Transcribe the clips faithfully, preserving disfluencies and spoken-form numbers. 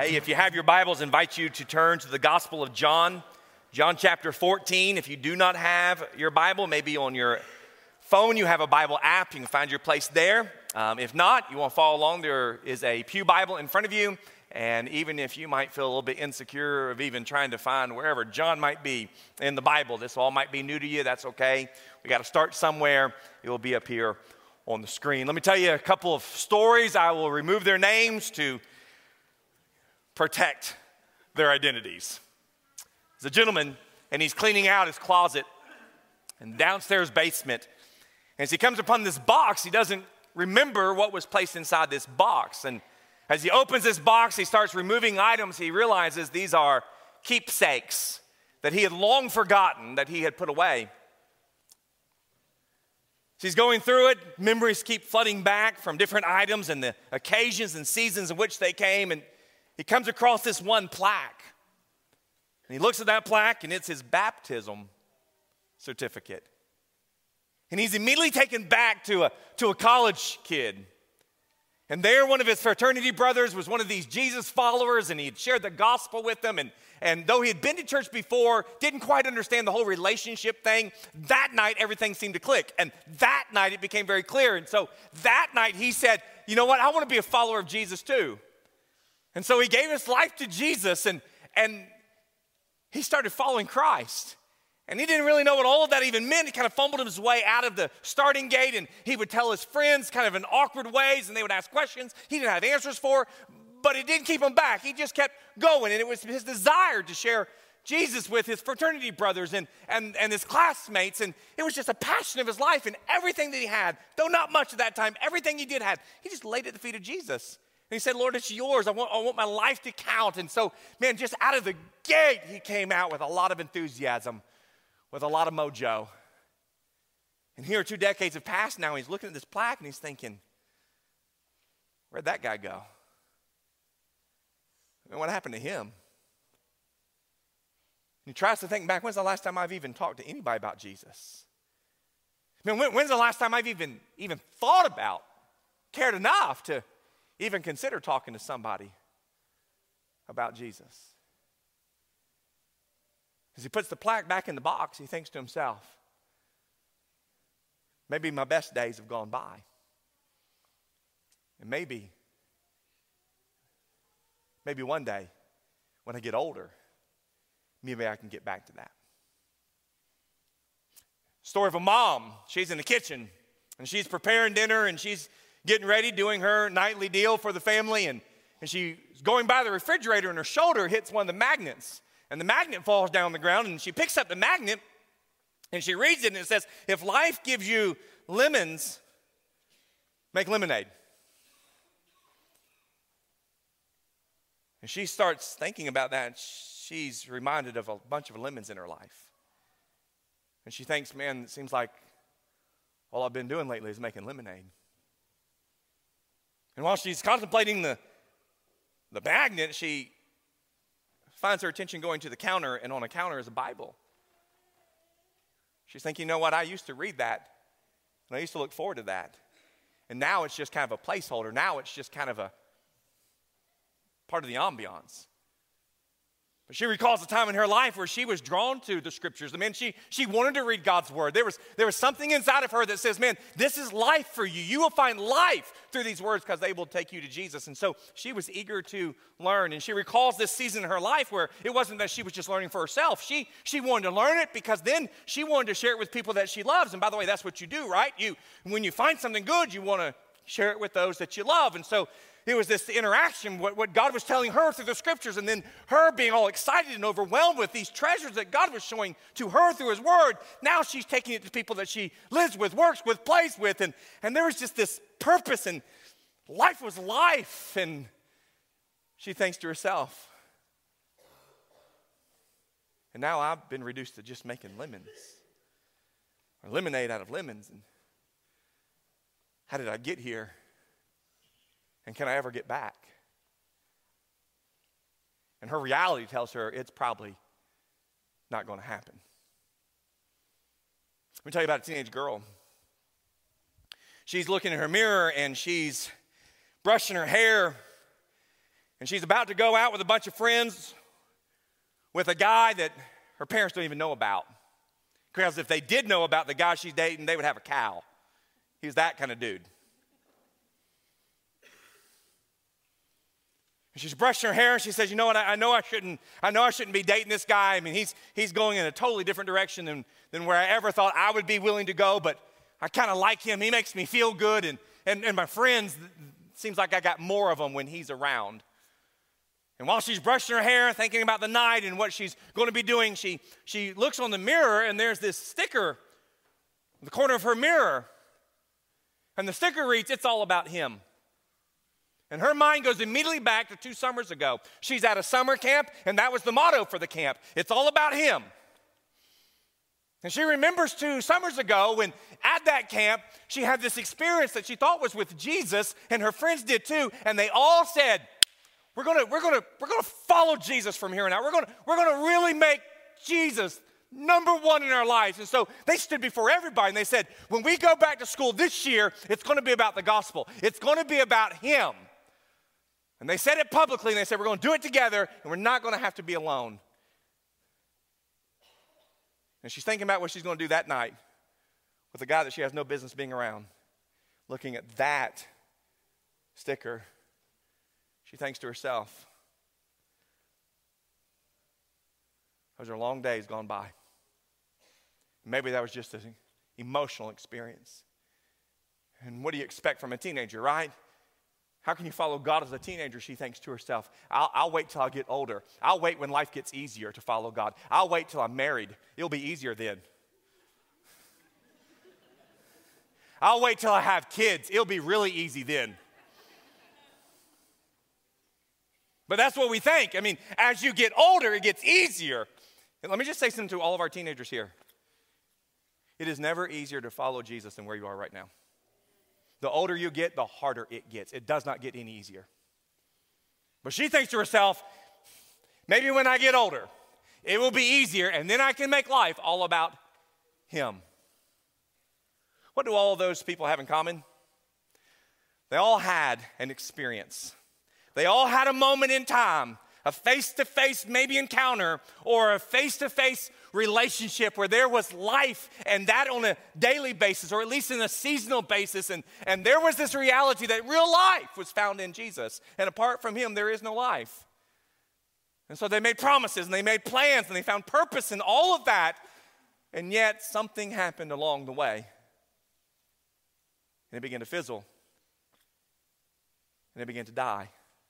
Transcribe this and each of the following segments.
Hey, if you have your Bibles, I invite you to turn to the Gospel of John, John chapter fourteen. If you do not have your Bible, maybe on your phone you have a Bible app. You can find your place there. Um, if not, you want to follow along. There is a pew Bible in front of you. And even if you might feel a little bit insecure of even trying to find wherever John might be in the Bible, this all might be new to you. That's okay. We got to start somewhere. It will be up here on the screen. Let me tell you a couple of stories. I will remove their names to protect their identities. There's a gentleman, and he's cleaning out his closet in the downstairs basement. And as he comes upon this box, he doesn't remember what was placed inside this box. And as he opens this box, he starts removing items. He realizes these are keepsakes that he had long forgotten that he had put away. So he's going through it. Memories keep flooding back from different items and the occasions and seasons in which they came. And he comes across this one plaque. And he looks at that plaque, and it's his baptism certificate. And he's immediately taken back to a, to a college kid. And there, one of his fraternity brothers was one of these Jesus followers, and he had shared the gospel with them. And, and though he had been to church before, didn't quite understand the whole relationship thing, that night everything seemed to click. And that night it became very clear. And so that night he said, you know what, I want to be a follower of Jesus too. And so he gave his life to Jesus, and, and he started following Christ. And he didn't really know what all of that even meant. He kind of fumbled his way out of the starting gate, and he would tell his friends kind of in awkward ways, and they would ask questions he didn't have answers for, but it didn't keep him back. He just kept going, and it was his desire to share Jesus with his fraternity brothers and, and, and his classmates, and it was just a passion of his life, and everything that he had, though not much at that time, everything he did have, he just laid at the feet of Jesus. And he said, Lord, it's yours. I want, I want my life to count. And so, man, just out of the gate, he came out with a lot of enthusiasm, with a lot of mojo. And here two decades have passed now. He's looking at this plaque and he's thinking, where'd that guy go? And what happened to him? And he tries to think back, when's the last time I've even talked to anybody about Jesus? I mean, when, when's the last time I've even, even thought about, cared enough to even consider talking to somebody about Jesus? As he puts the plaque back in the box, he thinks to himself, maybe my best days have gone by. And maybe, maybe one day when I get older, maybe I can get back to that. Story of a mom. She's in the kitchen and she's preparing dinner and she's getting ready, doing her nightly deal for the family. And, and she's going by the refrigerator and her shoulder hits one of the magnets. And the magnet falls down on the ground, and she picks up the magnet, and she reads it, and it says, if life gives you lemons, make lemonade. And she starts thinking about that, and she's reminded of a bunch of lemons in her life. And she thinks, man, it seems like all I've been doing lately is making lemonade. And while she's contemplating the, the magnet, she finds her attention going to the counter, and on a counter is a Bible. She's thinking, you know what, I used to read that, and I used to look forward to that. And now it's just kind of a placeholder. Now it's just kind of a part of the ambiance. But she recalls a time in her life where she was drawn to the scriptures. I mean, she, she wanted to read God's word. There was, there was something inside of her that says, man, this is life for you. You will find life through these words because they will take you to Jesus. And so she was eager to learn. And she recalls this season in her life where it wasn't that she was just learning for herself. She, she wanted to learn it because then she wanted to share it with people that she loves. And by the way, that's what you do, right? You, when you find something good, you want to share it with those that you love. And so it was this interaction, what, what God was telling her through the scriptures, and then her being all excited and overwhelmed with these treasures that God was showing to her through his word. Now she's taking it to people that she lives with, works with, plays with, and, and there was just this purpose, and life was life. And she thinks to herself, and now I've been reduced to just making lemons, or lemonade out of lemons. And how did I get here? And can I ever get back? And her reality tells her it's probably not going to happen. Let me tell you about a teenage girl. She's looking in her mirror and she's brushing her hair. And she's about to go out with a bunch of friends with a guy that her parents don't even know about. Because if they did know about the guy she's dating, they would have a cow. He was that kind of dude. And she's brushing her hair and she says, you know what, I, I know I shouldn't, I know I shouldn't be dating this guy. I mean, he's he's going in a totally different direction than, than where I ever thought I would be willing to go, but I kind of like him. He makes me feel good. And, and, and my friends, it seems like I got more of them when he's around. And while she's brushing her hair, thinking about the night and what she's going to be doing, she, she looks on the mirror and there's this sticker in the corner of her mirror. And the sticker reads, "It's all about him." And her mind goes immediately back to two summers ago. She's at a summer camp, and that was the motto for the camp. It's all about him. And she remembers two summers ago when at that camp, she had this experience that she thought was with Jesus, and her friends did too, and they all said, we're gonna, we're gonna, we're gonna follow Jesus from here on out. We're gonna, we're gonna really make Jesus number one in our lives. And so they stood before everybody and they said, when we go back to school this year, it's gonna be about the gospel. It's gonna be about him. And they said it publicly and they said, we're gonna do it together and we're not gonna have to be alone. And she's thinking about what she's gonna do that night with a guy that she has no business being around. Looking at that sticker, she thinks to herself, those are long days gone by. Maybe that was just an emotional experience. And what do you expect from a teenager, right? How can you follow God as a teenager? She thinks to herself, I'll, I'll wait till I get older. I'll wait when life gets easier to follow God. I'll wait till I'm married. It'll be easier then. I'll wait till I have kids. It'll be really easy then. But that's what we think. I mean, as you get older, it gets easier. And let me just say something to all of our teenagers here. It is never easier to follow Jesus than where you are right now. The older you get, the harder it gets. It does not get any easier. But she thinks to herself, maybe when I get older, it will be easier, and then I can make life all about him. What do all of those people have in common? They all had an experience. They all had a moment in time, a face-to-face maybe encounter or a face-to-face relationship where there was life, and that on a daily basis or at least in a seasonal basis. And, and there was this reality that real life was found in Jesus. And apart from him, there is no life. And so they made promises and they made plans and they found purpose in all of that. And yet something happened along the way. And it began to fizzle. And it began to die.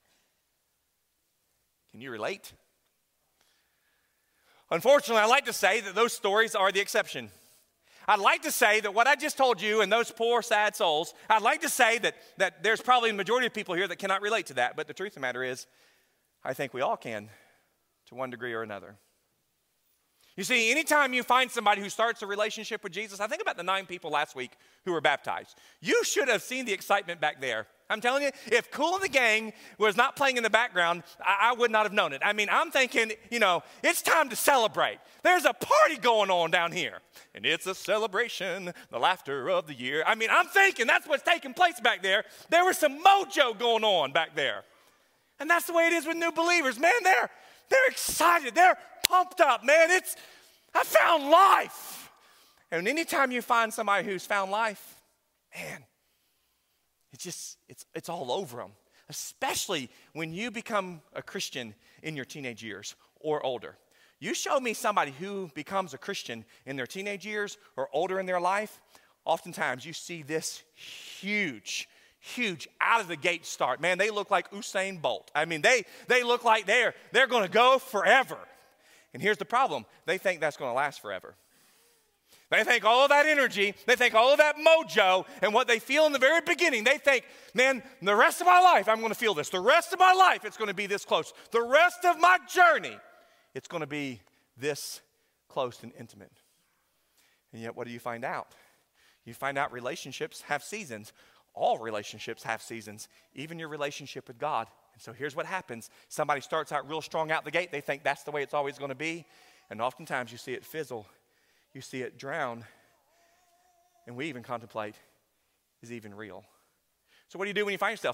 Can you relate? Unfortunately, I like to say that those stories are the exception. I'd like to say that what I just told you and those poor, sad souls, I'd like to say that, that there's probably a majority of people here that cannot relate to that. But the truth of the matter is, I think we all can to one degree or another. You see, anytime you find somebody who starts a relationship with Jesus, I think about the nine people last week who were baptized. You should have seen the excitement back there. I'm telling you, if Kool and the Gang was not playing in the background, I, I would not have known it. I mean, I'm thinking, you know, it's time to celebrate. There's a party going on down here. And it's a celebration, the laughter of the year. I mean, I'm thinking that's what's taking place back there. There was some mojo going on back there. And that's the way it is with new believers. Man, they're, they're excited. They're pumped up, man. It's, I found life. And anytime you find somebody who's found life, man, it's just, it's, it's all over them, especially when you become a Christian in your teenage years or older. You show me somebody who becomes a Christian in their teenage years or older in their life, oftentimes you see this huge, huge out of the gate start. Man, they look like Usain Bolt. I mean, they, they look like they're, they're going to go forever. And here's the problem. They think that's going to last forever. They think all of that energy, they think all of that mojo, and what they feel in the very beginning, they think, man, the rest of my life, I'm going to feel this. The rest of my life, it's going to be this close. The rest of my journey, it's going to be this close and intimate. And yet, what do you find out? You find out relationships have seasons. All relationships have seasons, even your relationship with God. And so here's what happens. Somebody starts out real strong out the gate. They think that's the way it's always going to be. And oftentimes you see it fizzle. You see it drown. And we even contemplate, is it even real? So what do you do when you find yourself there?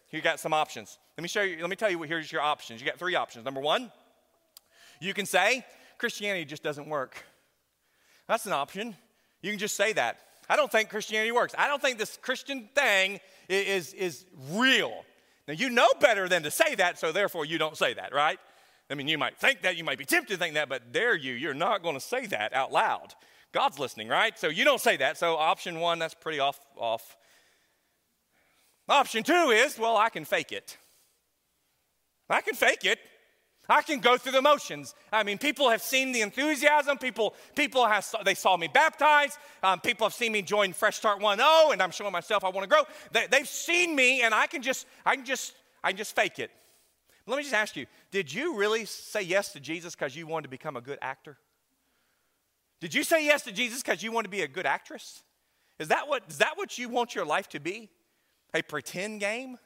You got some options. Let me show you, let me tell you what here's your options. You got three options. Number one, you can say, Christianity just doesn't work. That's an option. You can just say that. I don't think Christianity works. I don't think this Christian thing is, is, is real. Now, you know better than to say that, so therefore you don't say that, right? I mean, you might think that, you might be tempted to think that, but dare you, you're not going to say that out loud. God's listening, right? So you don't say that. So option one, that's pretty off, off. Option two is, well, I can fake it. I can fake it. I can go through the motions. I mean, people have seen the enthusiasm. People, people have, they saw me baptized. Um, people have seen me join Fresh Start one oh, and I'm showing myself I want to grow. They, they've seen me, and I can just, I can just, I can just fake it. Let me just ask you, did you really say yes to Jesus because you wanted to become a good actor? Did you say yes to Jesus because you want to be a good actress? Is that what, is that what you want your life to be? A pretend game?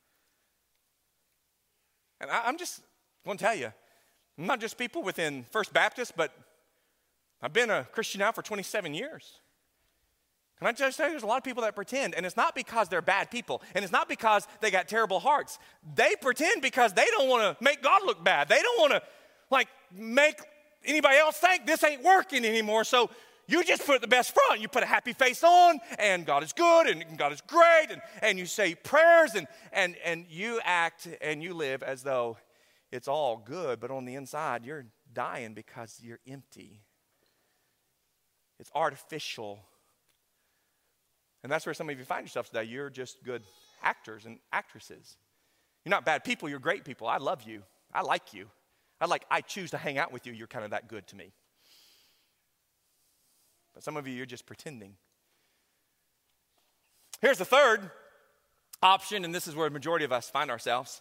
And I, I'm just going to tell you, not just people within First Baptist, but I've been a Christian now for twenty-seven years. Can I just tell you, there's a lot of people that pretend, and it's not because they're bad people, and it's not because they got terrible hearts. They pretend because they don't want to make God look bad. They don't want to, like, make anybody else think this ain't working anymore, so you just put the best front. You put a happy face on, and God is good, and God is great, and, and you say prayers, and, and, and you act and you live as though it's all good, but on the inside, you're dying because you're empty. It's artificial. And that's where some of you find yourself today. You're just good actors and actresses. You're not bad people. You're great people. I love you. I like you. I like, I choose to hang out with you. You're kind of that good to me. But some of you, you're just pretending. Here's the third option, and this is where the majority of us find ourselves.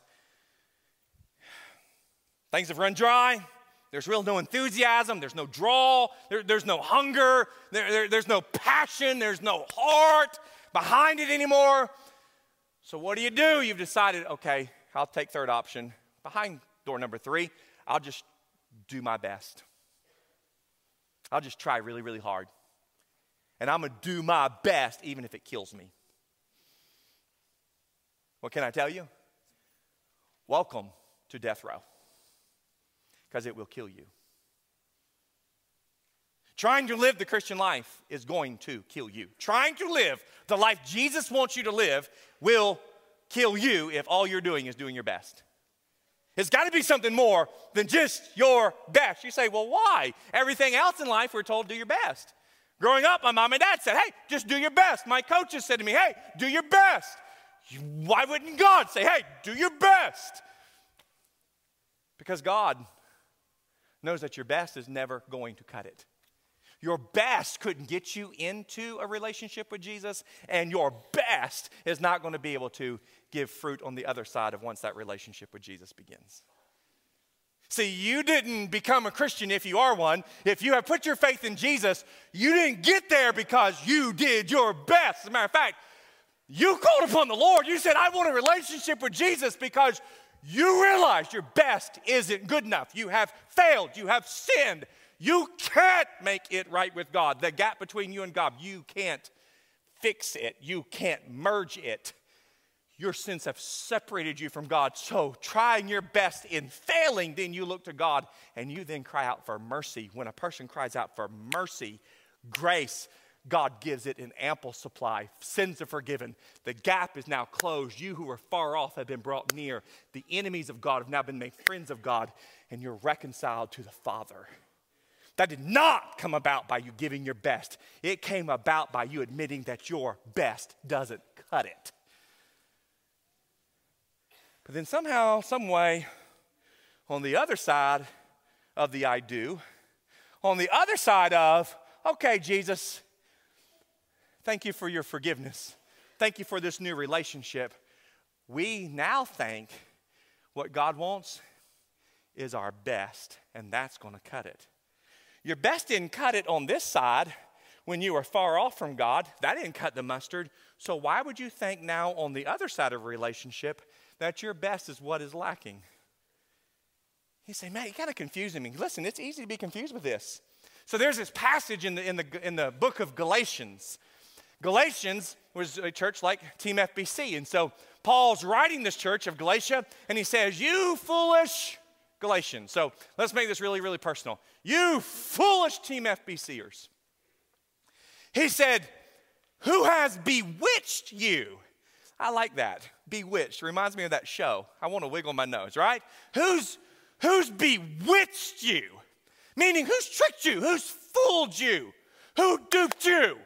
Things have run dry. There's real no enthusiasm. There's no draw. There, there's no hunger. There, there, there's no passion. There's no heart behind it anymore. So what do you do? You've decided, okay, I'll take third option. Behind door number three, I'll just do my best. I'll just try really, really hard. And I'm going to do my best even if it kills me. What can I tell you? Welcome to death row. Because it will kill you. Trying to live the Christian life is going to kill you. Trying to live the life Jesus wants you to live will kill you if all you're doing is doing your best. It's got to be something more than just your best. You say, well, why? Everything else in life we're told do your best. Growing up, my mom and dad said, hey, just do your best. My coaches said to me, hey, do your best. Why wouldn't God say, hey, do your best? Because God knows that your best is never going to cut it. Your best couldn't get you into a relationship with Jesus, and your best is not going to be able to give fruit on the other side of once that relationship with Jesus begins. See, you didn't become a Christian if you are one. If you have put your faith in Jesus, you didn't get there because you did your best. As a matter of fact, you called upon the Lord. You said, I want a relationship with Jesus because you realize your best isn't good enough. You have failed. You have sinned. You can't make it right with God. The gap between you and God, you can't fix it. You can't merge it. Your sins have separated you from God. So trying your best in failing, then you look to God and you then cry out for mercy. When a person cries out for mercy, grace, God gives it in ample supply. Sins are forgiven. The gap is now closed. You who were far off have been brought near. The enemies of God have now been made friends of God, and you're reconciled to the Father. That did not come about by you giving your best. It came about by you admitting that your best doesn't cut it. But then somehow, some way, on the other side of the I do, on the other side of, okay, Jesus, thank you for your forgiveness. Thank you for this new relationship. We now think what God wants is our best, and that's going to cut it. Your best didn't cut it on this side when you were far off from God. That didn't cut the mustard. So why would you think now on the other side of a relationship that your best is what is lacking? You say, man, you're kind of confusing me. Listen, it's easy to be confused with this. So there's this passage in the, in the, in the book of Galatians. Galatians was a church like Team F B C. And so Paul's writing this church of Galatia, and he says, you foolish Galatians. So let's make this really, really personal. You foolish Team F B C'ers. He said, who has bewitched you? I like that. Bewitched. Reminds me of that show. I want to wiggle my nose, right? Who's, who's bewitched you? Meaning, who's tricked you? Who's fooled you? Who duped you?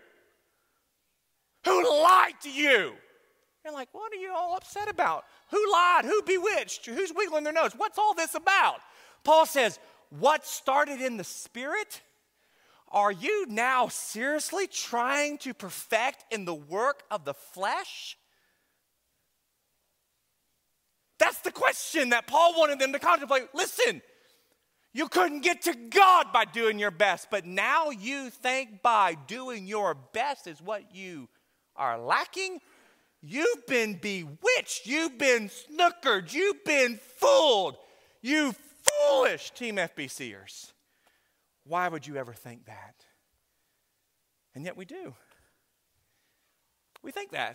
Who lied to you? You're like, what are you all upset about? Who lied? Who bewitched? Who's wiggling their nose? What's all this about? Paul says, what started in the spirit, are you now seriously trying to perfect in the work of the flesh? That's the question that Paul wanted them to contemplate. Listen, you couldn't get to God by doing your best, but now you think by doing your best is what you are lacking? You've been bewitched. You've been snookered. You've been fooled. You foolish Team F B C'ers. Why would you ever think that? And yet we do. We think that.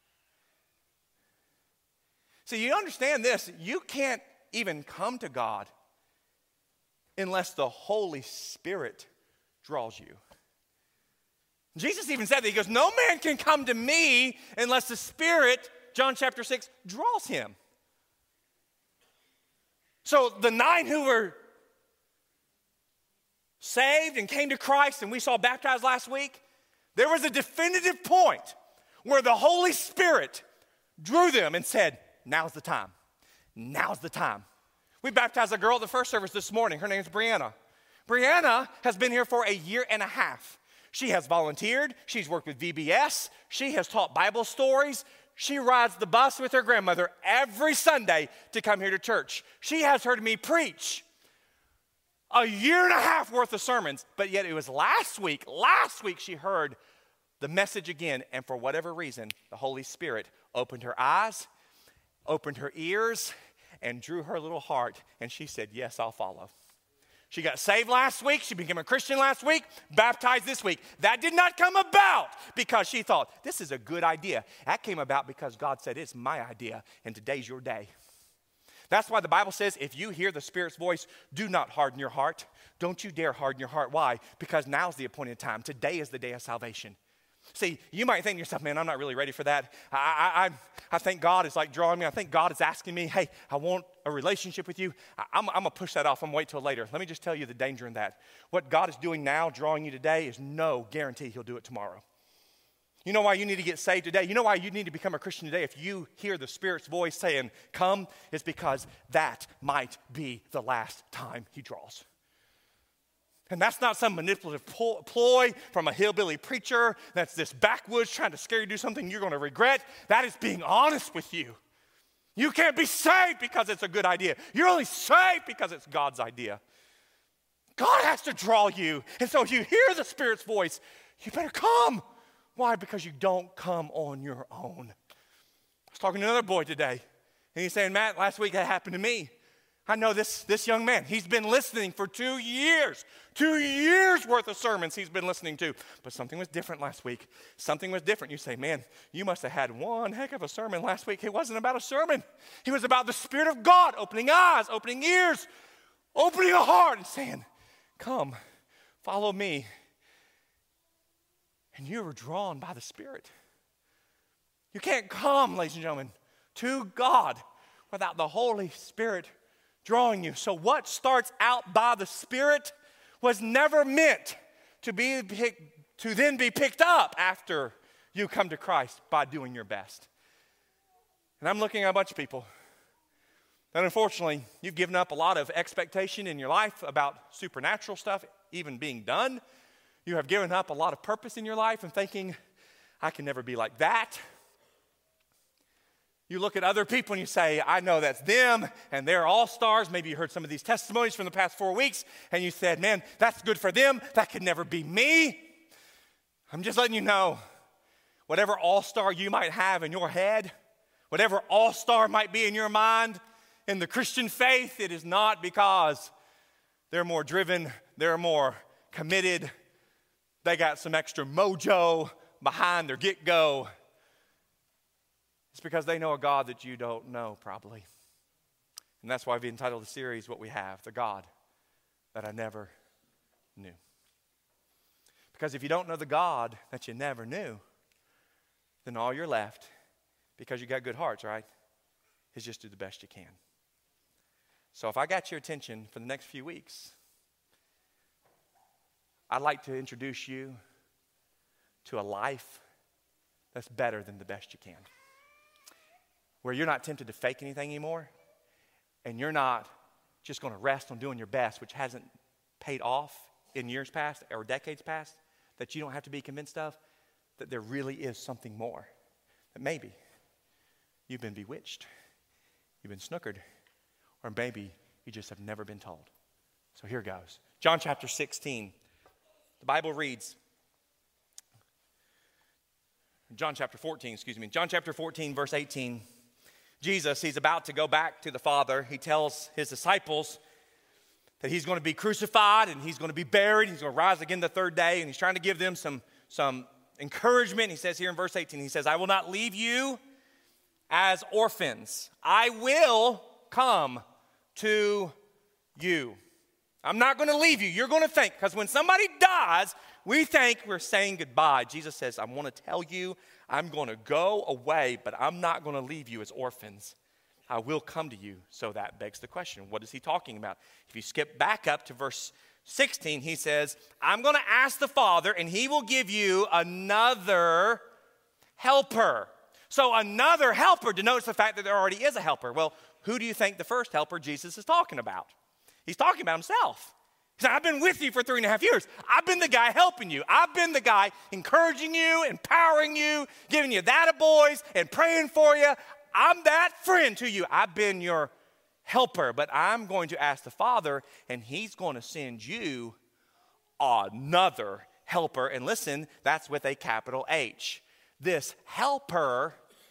See, you understand this. You can't even come to God unless the Holy Spirit draws you. Jesus even said that. He goes, no man can come to me unless the Spirit, John chapter six, draws him. So the nine who were saved and came to Christ, and we saw baptized last week, there was a definitive point where the Holy Spirit drew them and said, now's the time. Now's the time. We baptized a girl at the first service this morning. Her name's Brianna. Brianna has been here for a year and a half. She has volunteered. She's worked with V B S. She has taught Bible stories. She rides the bus with her grandmother every Sunday to come here to church. She has heard me preach a year and a half worth of sermons, but yet it was last week, last week she heard the message again, and for whatever reason, the Holy Spirit opened her eyes, opened her ears, and drew her little heart, and she said, yes, I'll follow. She got saved last week. She became a Christian last week, baptized this week. That did not come about because she thought, this is a good idea. That came about because God said, it's my idea, and today's your day. That's why the Bible says, if you hear the Spirit's voice, do not harden your heart. Don't you dare harden your heart. Why? Because now's the appointed time. Today is the day of salvation. See, you might think to yourself, man, I'm not really ready for that. I, I, I, I think God is like drawing me. I think God is asking me, hey, I want a relationship with you. I, I'm, I'm going to push that off. I'm going to wait till later. Let me just tell you the danger in that. What God is doing now, drawing you today, is no guarantee he'll do it tomorrow. You know why you need to get saved today? You know why you need to become a Christian today? If you hear the Spirit's voice saying, come, it's because that might be the last time he draws. And that's not some manipulative ploy from a hillbilly preacher that's this backwoods trying to scare you to do something you're going to regret. That is being honest with you. You can't be saved because it's a good idea. You're only saved because it's God's idea. God has to draw you. And so if you hear the Spirit's voice, you better come. Why? Because you don't come on your own. I was talking to another boy today, and he's saying, Matt, last week that happened to me. I know this, this young man. He's been listening for two years. Two years worth of sermons he's been listening to. But something was different last week. Something was different. You say, man, you must have had one heck of a sermon last week. It wasn't about a sermon. It was about the Spirit of God opening eyes, opening ears, opening a heart and saying, come, follow me. And you were drawn by the Spirit. You can't come, ladies and gentlemen, to God without the Holy Spirit drawing you. So what starts out by the Spirit was never meant to be to then be picked up after you come to Christ by doing your best. And I'm looking at a bunch of people that unfortunately you've given up a lot of expectation in your life about supernatural stuff even being done. You have given up a lot of purpose in your life and thinking, I can never be like that. You look at other people and you say, I know that's them, and they're all stars. Maybe you heard some of these testimonies from the past four weeks, and you said, man, that's good for them. That could never be me. I'm just letting you know, whatever all-star you might have in your head, whatever all-star might be in your mind, in the Christian faith, it is not because they're more driven, they're more committed, they got some extra mojo behind their get-go. It's because they know a God that you don't know, probably. And that's why we've entitled the series what we have, the God that I never knew. Because if you don't know the God that you never knew, then all you're left, because you got good hearts, right, is just do the best you can. So if I got your attention for the next few weeks, I'd like to introduce you to a life that's better than the best you can. Where you're not tempted to fake anything anymore, and you're not just going to rest on doing your best, which hasn't paid off in years past or decades past, that you don't have to be convinced of, that there really is something more. That maybe you've been bewitched, you've been snookered, or maybe you just have never been told. So here goes. John chapter sixteen. The Bible reads, John chapter fourteen, excuse me. John chapter fourteen, verse eighteen. Jesus, he's about to go back to the Father. He tells his disciples that he's going to be crucified and he's going to be buried. He's going to rise again the third day. And he's trying to give them some, some encouragement. He says here in verse eighteen, he says, I will not leave you as orphans. I will come to you. I'm not going to leave you. You're going to think, because when somebody dies, we think we're saying goodbye. Jesus says, I want to tell you, I'm going to go away, but I'm not going to leave you as orphans. I will come to you. So that begs the question, what is he talking about? If you skip back up to verse sixteen, he says, I'm going to ask the Father, and he will give you another helper. So another helper denotes the fact that there already is a helper. Well, who do you think the first helper Jesus is talking about? He's talking about himself. He said, I've been with you for three and a half years. I've been the guy helping you. I've been the guy encouraging you, empowering you, giving you that boys and praying for you. I'm that friend to you. I've been your helper, but I'm going to ask the Father, and he's going to send you another helper. And listen, that's with a capital H. This helper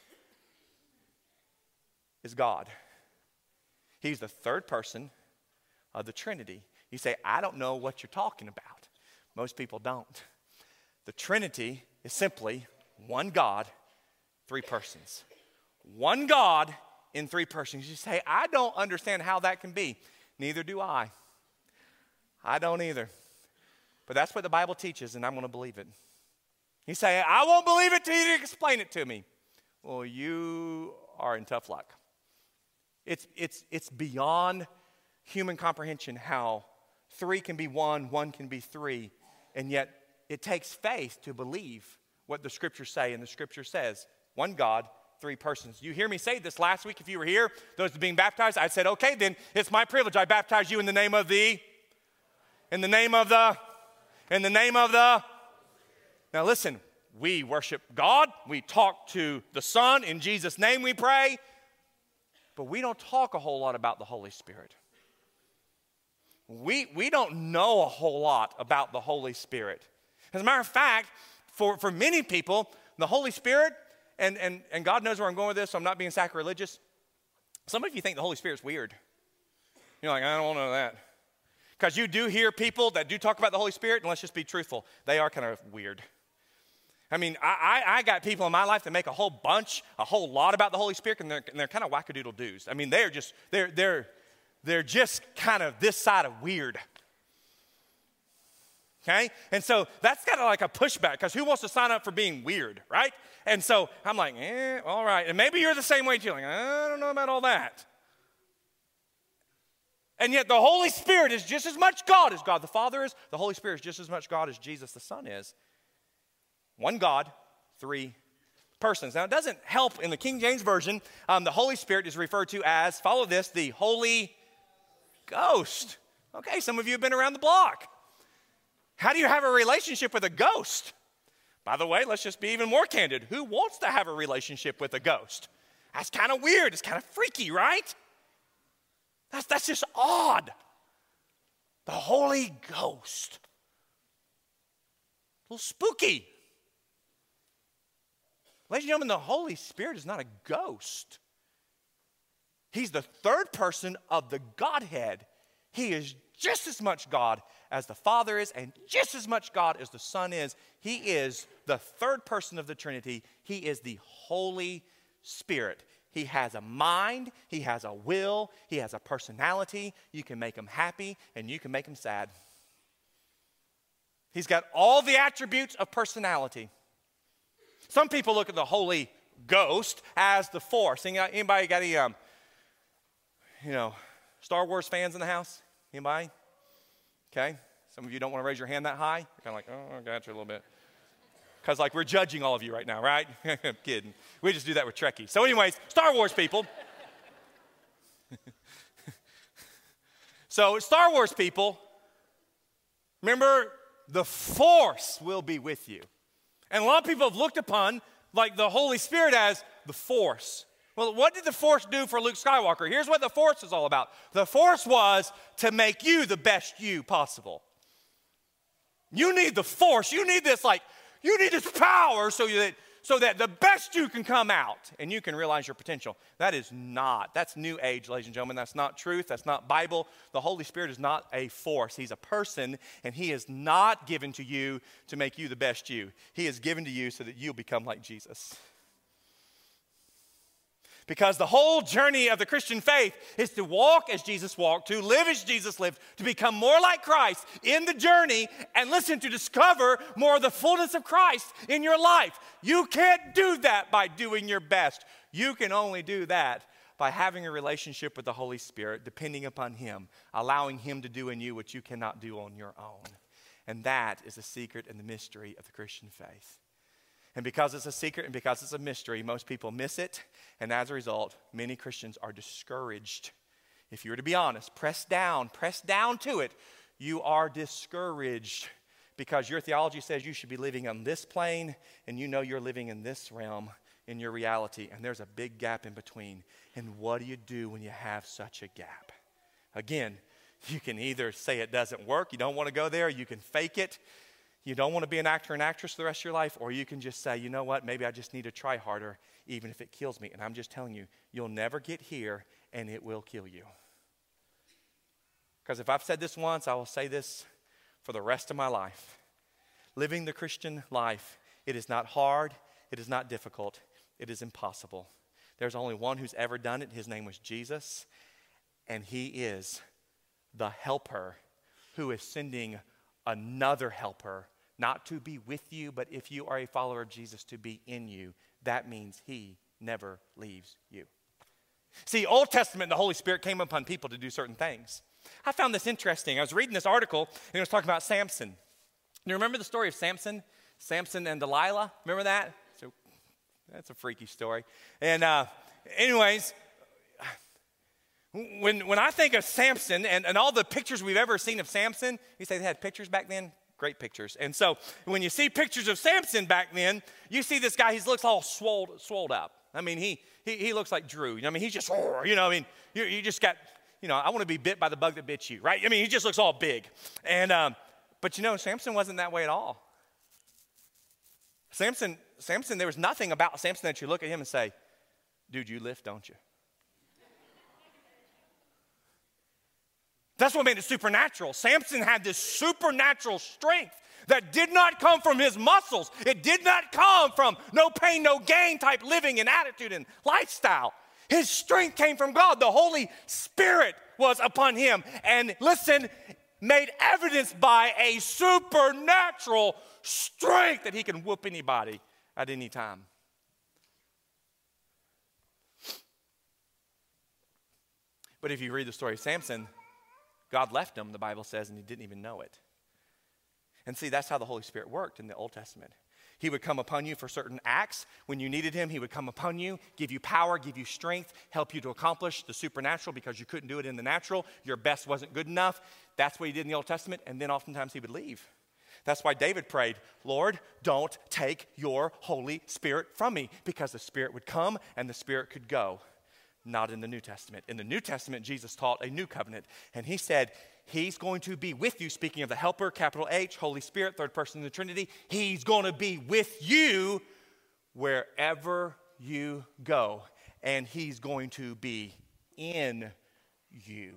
is God. He's the third person of the Trinity. You say, I don't know what you're talking about. Most people don't. The Trinity is simply one God, three persons. One God in three persons. You say, I don't understand how that can be. Neither do I. I don't either. But that's what the Bible teaches, and I'm going to believe it. You say, I won't believe it till you explain it to me. Well, you are in tough luck. It's, it's, it's beyond human comprehension how three can be one, one can be three, and yet it takes faith to believe what the Scriptures say, and the Scripture says, one God, three persons. You hear me say this last week if you were here, those being baptized, I said, okay, then it's my privilege. I baptize you in the name of the, in the name of the, in the name of the. Now listen, we worship God, we talk to the Son, in Jesus' name we pray, but we don't talk a whole lot about the Holy Spirit. We, we don't know a whole lot about the Holy Spirit. As a matter of fact, for, for many people, the Holy Spirit, and, and, and God knows where I'm going with this, so I'm not being sacrilegious. Some of you think the Holy Spirit's weird. You're like, I don't want to know that. Because you do hear people that do talk about the Holy Spirit, and let's just be truthful, they are kind of weird. I mean, I, I, I got people in my life that make a whole bunch, a whole lot about the Holy Spirit, and they're, and they're kind of wackadoodle doos. I mean, they're just, they're, they're, they're just kind of this side of weird. Okay? And so that's kind of like a pushback, because who wants to sign up for being weird, right? And so I'm like, eh, all right. And maybe you're the same way too. Like, I don't know about all that. And yet the Holy Spirit is just as much God as God the Father is. The Holy Spirit is just as much God as Jesus the Son is. One God, three persons. Now, it doesn't help in the King James Version. Um, the Holy Spirit is referred to as, follow this, the Holy Ghost. Okay, some of you have been around the block. How do you have a relationship with a ghost? By the way, let's just be even more candid. Who wants to have a relationship with a ghost? That's kind of weird. It's kind of freaky, right? That's, that's just odd. The Holy Ghost. A little spooky. Ladies and gentlemen, the Holy Spirit is not a ghost. He's the third person of the Godhead. He is just as much God as the Father is, and just as much God as the Son is. He is the third person of the Trinity. He is the Holy Spirit. He has a mind, he has a will, he has a personality. You can make him happy and you can make him sad. He's got all the attributes of personality. Some people look at the Holy Ghost as the Force. Anybody got any, um, you know, Star Wars fans in the house? Anybody? Okay. Some of you don't want to raise your hand that high. You're kind of like, oh, I got you a little bit. Because, like, we're judging all of you right now, right? I'm kidding. We just do that with Trekkies. So, anyways, Star Wars people. So, Star Wars people, remember, the Force will be with you. And a lot of people have looked upon, like, the Holy Spirit as the Force. Well, what did the Force do for Luke Skywalker? Here's what the Force is all about. The Force was to make you the best you possible. You need the Force. You need this, like, you need this power so that, so that the best you can come out and you can realize your potential. That is not, that's New Age, ladies and gentlemen. That's not truth. That's not Bible. The Holy Spirit is not a force. He's a person, and he is not given to you to make you the best you. He is given to you so that you'll become like Jesus. Because the whole journey of the Christian faith is to walk as Jesus walked, to live as Jesus lived, to become more like Christ in the journey, and listen, to discover more of the fullness of Christ in your life. You can't do that by doing your best. You can only do that by having a relationship with the Holy Spirit, depending upon him, allowing him to do in you what you cannot do on your own. And that is the secret and the mystery of the Christian faith. And because it's a secret and because it's a mystery, most people miss it. And as a result, many Christians are discouraged. If you were to be honest, press down, press down to it, you are discouraged because your theology says you should be living on this plane and you know you're living in this realm in your reality. And there's a big gap in between. And what do you do when you have such a gap? Again, you can either say it doesn't work, you don't want to go there, you can fake it. You don't want to be an actor and actress for the rest of your life, or you can just say, you know what, maybe I just need to try harder, even if it kills me. And I'm just telling you, you'll never get here, and it will kill you. Because if I've said this once, I will say this for the rest of my life. Living the Christian life, it is not hard, it is not difficult, it is impossible. There's only one who's ever done it. His name was Jesus, and he is the helper who is sending another helper, not to be with you, but if you are a follower of Jesus, to be in you. That means he never leaves you. See, Old Testament, the Holy Spirit came upon people to do certain things. I found this interesting. I was reading this article, and it was talking about Samson. You remember the story of Samson? Samson and Delilah? Remember that? So that's a freaky story. And uh, anyways, when, when I think of Samson and, and all the pictures we've ever seen of Samson, you say they had pictures back then? Great pictures. And so when you see pictures of Samson back then, you see this guy, he looks all swolled, swolled up. I mean, he, he he looks like Drew. I mean, he's just, you know, I mean, you, you just got, you know, I want to be bit by the bug that bit you, right? I mean, he just looks all big. And, um, but you know, Samson wasn't that way at all. Samson, Samson, there was nothing about Samson that you look at him and say, dude, you lift, don't you? That's what made it supernatural. Samson had this supernatural strength that did not come from his muscles. It did not come from no pain, no gain type living and attitude and lifestyle. His strength came from God. The Holy Spirit was upon him. And listen, made evidence by a supernatural strength that he can whoop anybody at any time. But if you read the story of Samson, God left him, the Bible says, and he didn't even know it. And see, that's how the Holy Spirit worked in the Old Testament. He would come upon you for certain acts. When you needed him, he would come upon you, give you power, give you strength, help you to accomplish the supernatural because you couldn't do it in the natural. Your best wasn't good enough. That's what he did in the Old Testament, and then oftentimes he would leave. That's why David prayed, Lord, don't take your Holy Spirit from me, because the Spirit would come and the Spirit could go. Not in the New Testament. In the New Testament, Jesus taught a new covenant. And he said, he's going to be with you. Speaking of the helper, capital H, Holy Spirit, third person in the Trinity. He's going to be with you wherever you go. And he's going to be in you.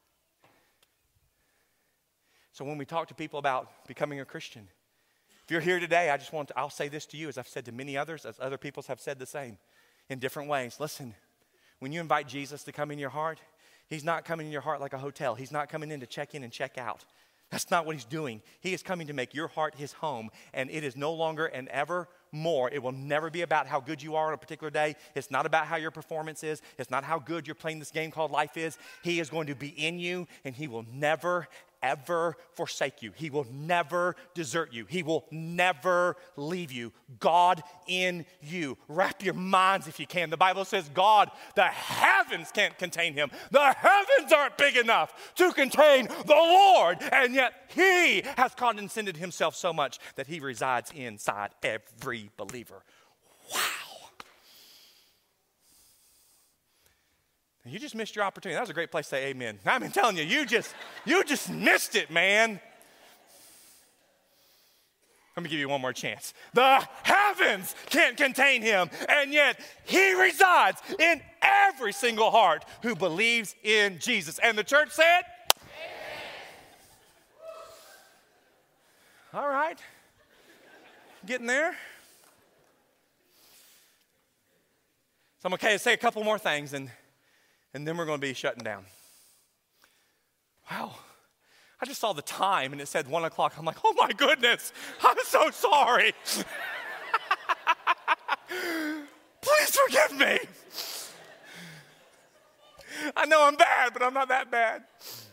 So when we talk to people about becoming a Christian, if you're here today, I just want to, I'll say this to you as I've said to many others, as other people have said the same. in different ways. Listen, when you invite Jesus to come in your heart, he's not coming in your heart like a hotel. He's not coming in to check in and check out. That's not what he's doing. He is coming to make your heart his home, and it is no longer and ever more. It will never be about how good you are on a particular day. It's not about how your performance is. It's not how good you're playing this game called life is. He is going to be in you, and he will never, ever forsake you. He will never desert you. He will never leave you. God in you. Wrap your minds if you can. The Bible says God, the heavens can't contain him. The heavens aren't big enough to contain the Lord, and yet he has condescended himself so much that he resides inside every believer. Wow. You just missed your opportunity. That was a great place to say amen. I've been telling you, you just, you just missed it, man. Let me give you one more chance. The heavens can't contain him, and yet he resides in every single heart who believes in Jesus. And the church said, amen. All right. Getting there. So I'm okay to say a couple more things, and And then we're going to be shutting down. Wow. I just saw the time and it said one o'clock. I'm like, oh my goodness, I'm so sorry. Please forgive me. I know I'm bad, but I'm not that bad.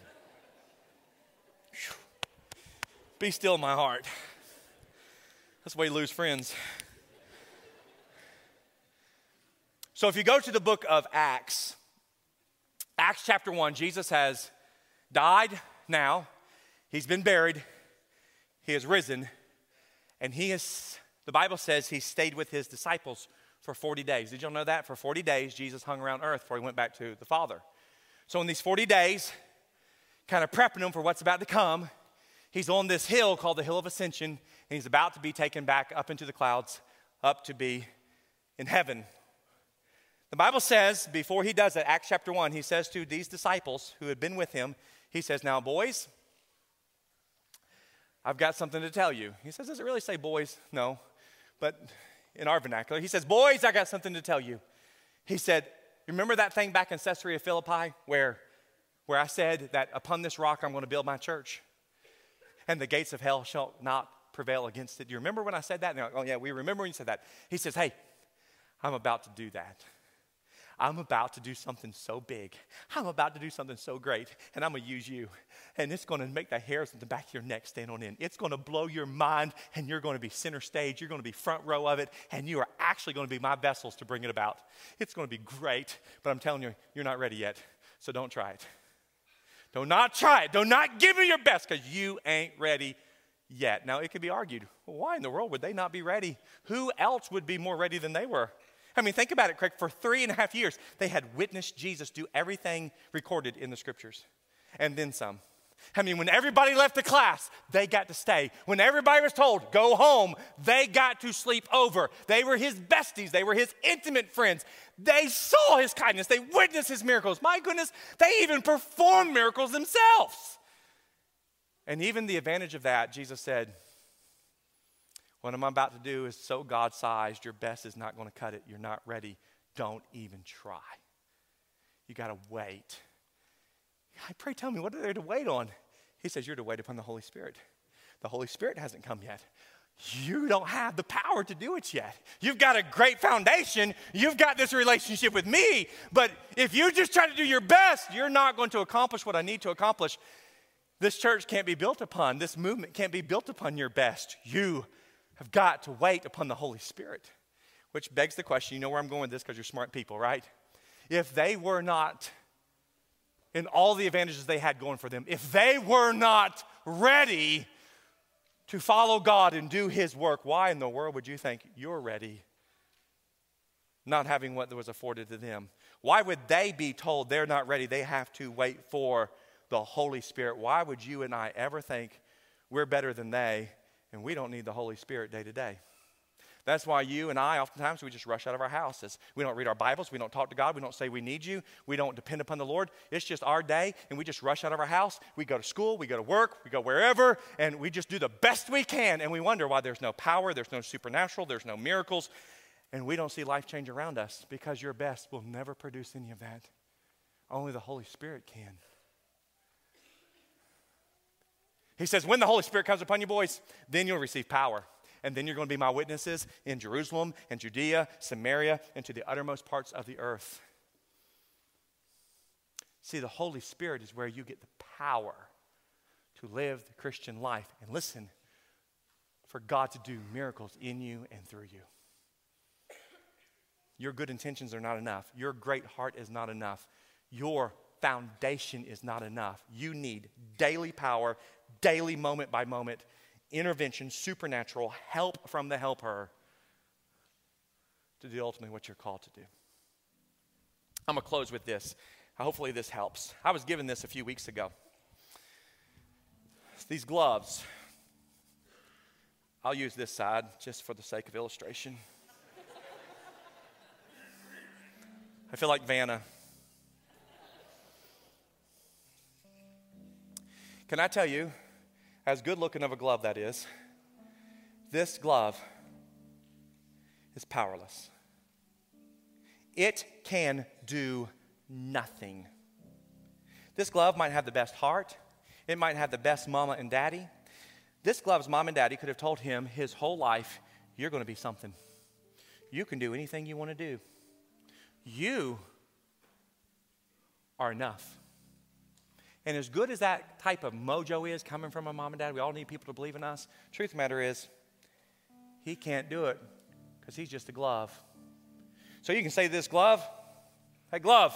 Be still in my heart. That's the way you lose friends. So if you go to the book of Acts, Acts chapter one, Jesus has died now. He's been buried. He has risen. And he is, the Bible says he stayed with his disciples for forty days. Did y'all know that? For forty days, Jesus hung around earth before he went back to the Father. So in these forty days, kind of prepping them for what's about to come, he's on this hill called the Hill of Ascension, and he's about to be taken back up into the clouds, up to be in heaven. The Bible says, before he does that, Acts chapter one, he says to these disciples who had been with him, he says, now boys, I've got something to tell you. He says, does it really say boys? No, but in our vernacular, he says, boys, I got something to tell you. He said, remember that thing back in Caesarea Philippi where, where I said that upon this rock I'm going to build my church, and the gates of hell shall not prevail against it. Do you remember when I said that? And they're like, oh yeah, we remember when you said that. He says, hey, I'm about to do that. I'm about to do something so big. I'm about to do something so great, and I'm going to use you. And it's going to make the hairs on the back of your neck stand on end. It's going to blow your mind, and you're going to be center stage. You're going to be front row of it, and you are actually going to be my vessels to bring it about. It's going to be great, but I'm telling you, you're not ready yet, so don't try it. Do not try it. Do not give me your best, because you ain't ready yet. Now, it could be argued, well, why in the world would they not be ready? Who else would be more ready than they were? I mean, think about it, Craig. For three and a half years, they had witnessed Jesus do everything recorded in the scriptures, and then some. I mean, when everybody left the class, they got to stay. When everybody was told, go home, they got to sleep over. They were his besties. They were his intimate friends. They saw his kindness. They witnessed his miracles. My goodness, they even performed miracles themselves. And even the advantage of that, Jesus said, what I'm about to do is so God-sized, your best is not going to cut it. You're not ready. Don't even try. You got to wait. I pray, tell me, what are there to wait on? He says, you're to wait upon the Holy Spirit. The Holy Spirit hasn't come yet. You don't have the power to do it yet. You've got a great foundation. You've got this relationship with me. But if you just try to do your best, you're not going to accomplish what I need to accomplish. This church can't be built upon, this movement can't be built upon your best. You have got to wait upon the Holy Spirit, which begs the question, you know where I'm going with this because you're smart people, right? If they were not, in all the advantages they had going for them, if they were not ready to follow God and do his work, why in the world would you think you're ready, not having what was afforded to them? Why would they be told they're not ready, they have to wait for the Holy Spirit? Why would you and I ever think we're better than they and we don't need the Holy Spirit day to day? That's why you and I, oftentimes, we just rush out of our houses. We don't read our Bibles. We don't talk to God. We don't say we need you. We don't depend upon the Lord. It's just our day, and we just rush out of our house. We go to school. We go to work. We go wherever, and we just do the best we can, and we wonder why there's no power, there's no supernatural, there's no miracles. And we don't see life change around us because your best will never produce any of that. Only the Holy Spirit can. He says, when the Holy Spirit comes upon you, boys, then you'll receive power. And then you're going to be my witnesses in Jerusalem and Judea, Samaria, and to the uttermost parts of the earth. See, the Holy Spirit is where you get the power to live the Christian life. And listen, for God to do miracles in you and through you. Your good intentions are not enough. Your great heart is not enough. Your foundation is not enough. You need daily power, daily moment by moment intervention, supernatural help from the helper to do ultimately what you're called to do. I'm going to close with this. Hopefully this helps. I was given this a few weeks ago. These gloves. I'll use this side just for the sake of illustration. I feel like Vanna. Can I tell you, as good looking of a glove that is, this glove is powerless. It can do nothing. This glove might have the best heart. It might have the best mama and daddy. This glove's mom and daddy could have told him his whole life, you're going to be something. You can do anything you want to do. You are enough. And as good as that type of mojo is coming from a mom and dad, we all need people to believe in us. Truth of the matter is, he can't do it because he's just a glove. So you can say to this glove, hey, glove,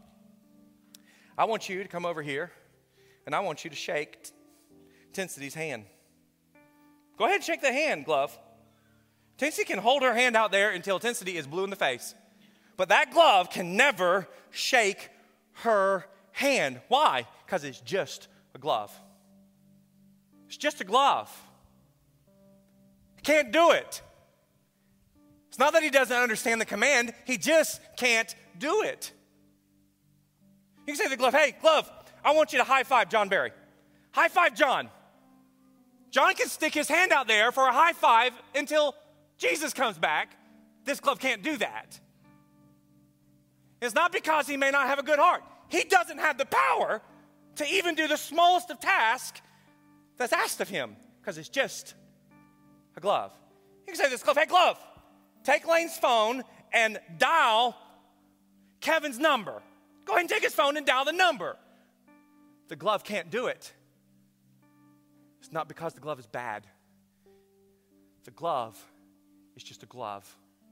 I want you to come over here, and I want you to shake Tensity's hand. Go ahead and shake the hand, glove. Tensity can hold her hand out there until Tensity is blue in the face. But that glove can never shake her hand. Why? Because it's just a glove. It's just a glove. He can't do it. It's not that he doesn't understand the command. He just can't do it. You can say to the glove, hey, glove, I want you to high five John Barry. High five John. John can stick his hand out there for a high five until Jesus comes back. This glove can't do that. It's not because he may not have a good heart. He doesn't have the power to even do the smallest of tasks that's asked of him because it's just a glove. You can say to this glove, hey, glove, take Lane's phone and dial Kevin's number. Go ahead and take his phone and dial the number. The glove can't do it. It's not because the glove is bad. The glove is just a glove.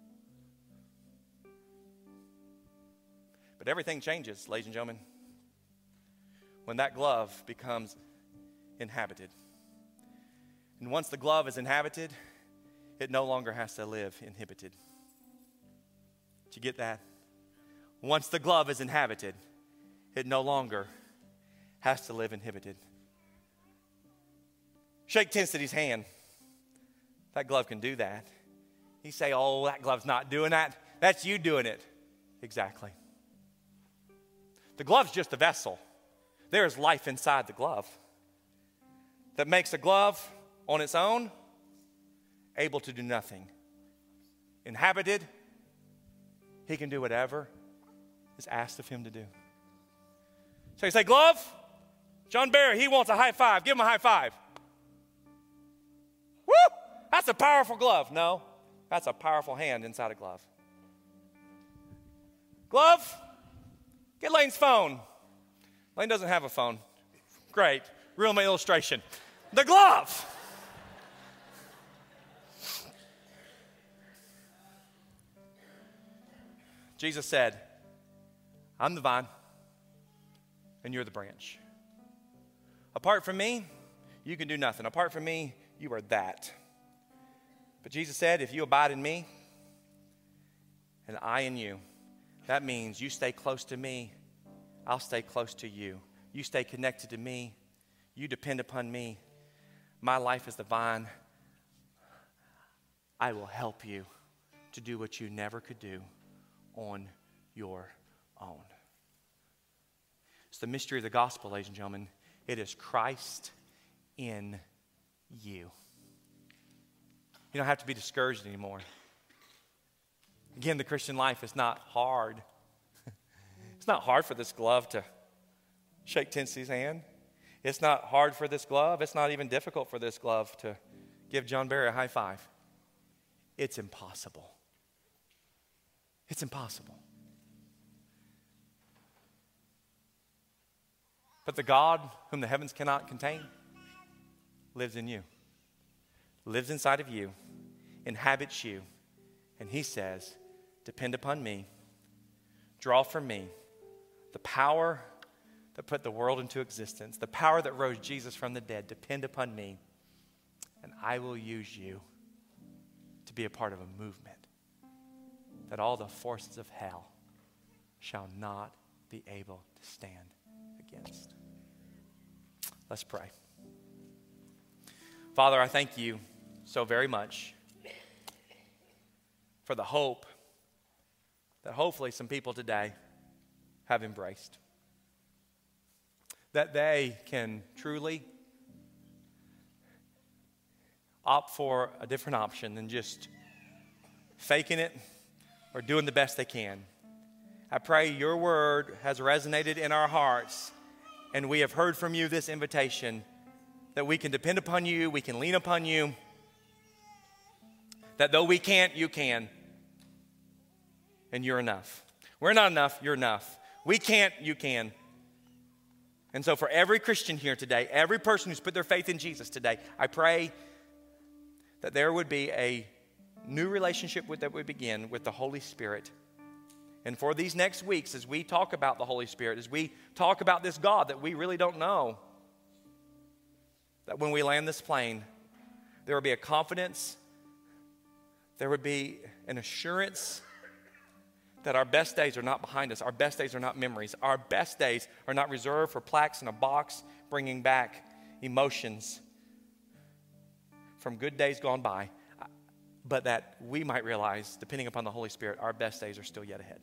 But everything changes, ladies and gentlemen, when that glove becomes inhabited. And once the glove is inhabited, it no longer has to live inhibited. Did you get that? Once the glove is inhabited, it no longer has to live inhibited. Shake Tensity's hand. That glove can do that. You say, oh, that glove's not doing that. That's you doing it. Exactly. The glove's just a vessel. There is life inside the glove that makes a glove on its own able to do nothing. Inhabited, he can do whatever is asked of him to do. So you say, glove, John Barry, he wants a high five. Give him a high five. Woo! That's a powerful glove. No, that's a powerful hand inside a glove. Glove, get Lane's phone. Lane doesn't have a phone. Great. Real my illustration. The glove. Jesus said, I'm the vine, and you're the branch. Apart from me, you can do nothing. Apart from me, you are that. But Jesus said, if you abide in me, and I in you, that means you stay close to me, I'll stay close to you. You stay connected to me, you depend upon me. My life is the vine. I will help you to do what you never could do on your own. It's the mystery of the gospel, ladies and gentlemen. It is Christ in you. You don't have to be discouraged anymore. Again, the Christian life is not hard. It's not hard for this glove to shake Tensley's hand. It's not hard for this glove. It's not even difficult for this glove to give John Barry a high five. It's impossible. It's impossible. But the God whom the heavens cannot contain lives in you, lives inside of you, inhabits you. And he says, depend upon me, draw from me the power that put the world into existence, the power that rose Jesus from the dead. Depend upon me, and I will use you to be a part of a movement that all the forces of hell shall not be able to stand against. Let's pray. Father, I thank you so very much for the hope that hopefully some people today have embraced. That they can truly opt for a different option than just faking it or doing the best they can. I pray your word has resonated in our hearts, and we have heard from you this invitation that we can depend upon you, we can lean upon you, that though we can't, you can, and you're enough. We're not enough, you're enough. We can't, you can. And so for every Christian here today, every person who's put their faith in Jesus today, I pray that there would be a new relationship with, that would begin with the Holy Spirit. And for these next weeks, as we talk about the Holy Spirit, as we talk about this God that we really don't know, that when we land this plane, there would be a confidence, there would be an assurance that our best days are not behind us. Our best days are not memories. Our best days are not reserved for plaques in a box bringing back emotions from good days gone by, but that we might realize, depending upon the Holy Spirit, our best days are still yet ahead.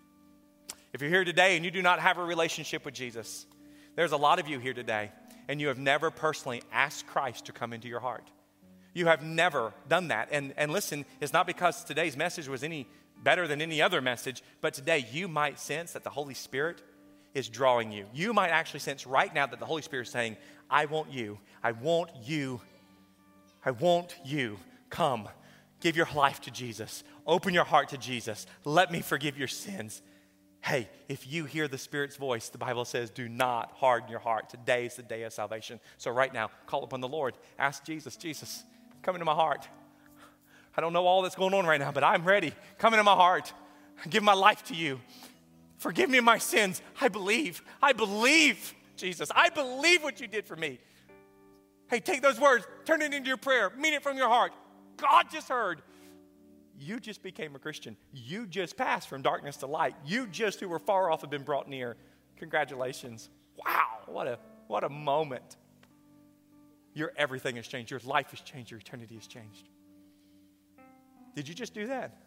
If you're here today and you do not have a relationship with Jesus, there's a lot of you here today, and you have never personally asked Christ to come into your heart. You have never done that. And, and listen, it's not because today's message was any better than any other message, but today you might sense that the Holy Spirit is drawing you. You might actually sense right now that the Holy Spirit is saying, I want you, I want you, I want you. Come, give your life to Jesus. Open your heart to Jesus. Let me forgive your sins. Hey, if you hear the Spirit's voice, the Bible says, do not harden your heart. Today is the day of salvation. So right now, call upon the Lord. Ask Jesus, Jesus, come into my heart. I don't know all that's going on right now, but I'm ready. Come into my heart. Give my life to you. Forgive me my sins. I believe. I believe, Jesus. I believe what you did for me. Hey, take those words. Turn it into your prayer. Mean it from your heart. God just heard. You just became a Christian. You just passed from darkness to light. You just who were far off have been brought near. Congratulations. Wow, what a, what a moment. Your everything has changed. Your life has changed. Your eternity has changed. Did you just do that?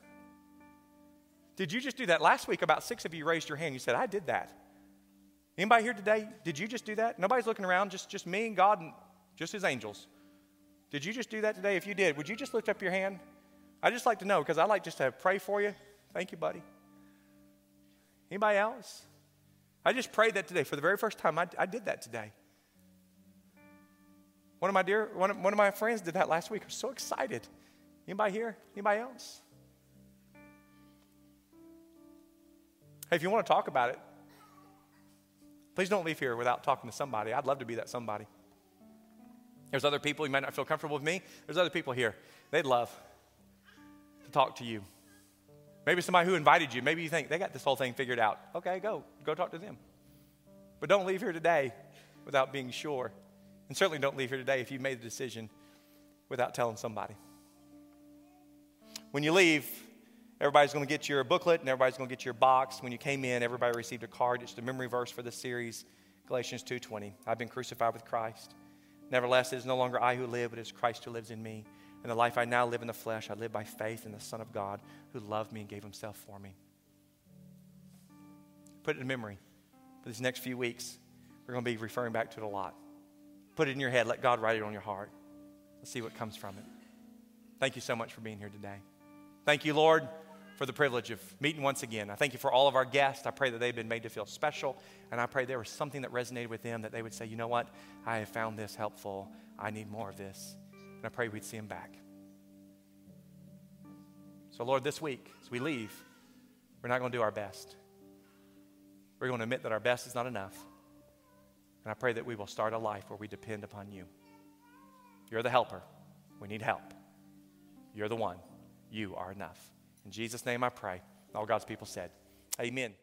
Did you just do that? Last week, about six of you raised your hand. You said, I did that. Anybody here today, did you just do that? Nobody's looking around, just, just me and God and just his angels. Did you just do that today? If you did, would you just lift up your hand? I'd just like to know, because I like just to pray for you. Thank you, buddy. Anybody else? I just prayed that today. For the very first time, I, I did that today. One of my dear, one of, one of my friends did that last week. I was so excited. Anybody here? Anybody else? Hey, if you want to talk about it, please don't leave here without talking to somebody. I'd love to be that somebody. There's other people, you might not feel comfortable with me. There's other people here. They'd love to talk to you. Maybe somebody who invited you. Maybe you think they got this whole thing figured out. Okay, go. Go talk to them. But don't leave here today without being sure. And certainly don't leave here today if you've made the decision without telling somebody. When you leave, everybody's going to get your booklet and everybody's going to get your box. When you came in, everybody received a card. It's the memory verse for the series, Galatians two twenty. I've been crucified with Christ. Nevertheless, it is no longer I who live, but it is Christ who lives in me. And the life I now live in the flesh, I live by faith in the Son of God who loved me and gave himself for me. Put it in memory. For these next few weeks, we're going to be referring back to it a lot. Put it in your head. Let God write it on your heart. Let's see what comes from it. Thank you so much for being here today. Thank you, Lord, for the privilege of meeting once again. I thank you for all of our guests. I pray that they've been made to feel special, and I pray there was something that resonated with them, that they would say, you know what, I have found this helpful. I need more of this. And I pray we'd see them back. So Lord, this week, as we leave, we're not going to do our best. We're going to admit that our best is not enough. And I pray that we will start a life where we depend upon you. You're the helper. We need help. You're the one. You are enough. In Jesus' name I pray. All God's people said, amen.